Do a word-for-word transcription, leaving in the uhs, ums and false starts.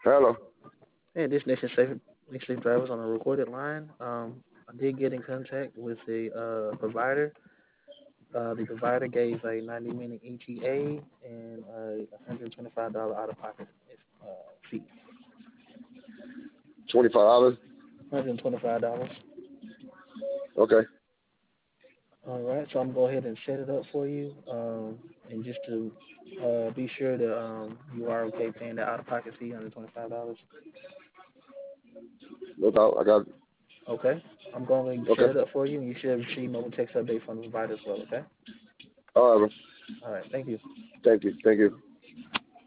Hello. Hey, this Nation Safe Nation Safe Drivers on a recorded line. Um, I did get in contact with the uh, provider. Uh, the provider gave a ninety minute E T A and a one hundred twenty-five dollars out of pocket uh, fee. Twenty five dollars. one hundred twenty-five dollars. Okay. All right, so I'm gonna go ahead and set it up for you. Um, and just to uh, be sure that um, you are okay paying the out of pocket fee, one hundred twenty-five dollars. No doubt. I got. Okay, I'm going to set Okay. it up for you, and you should receive mobile text update from the provider as well. Okay. All right. All right, thank you. Thank you. Thank you.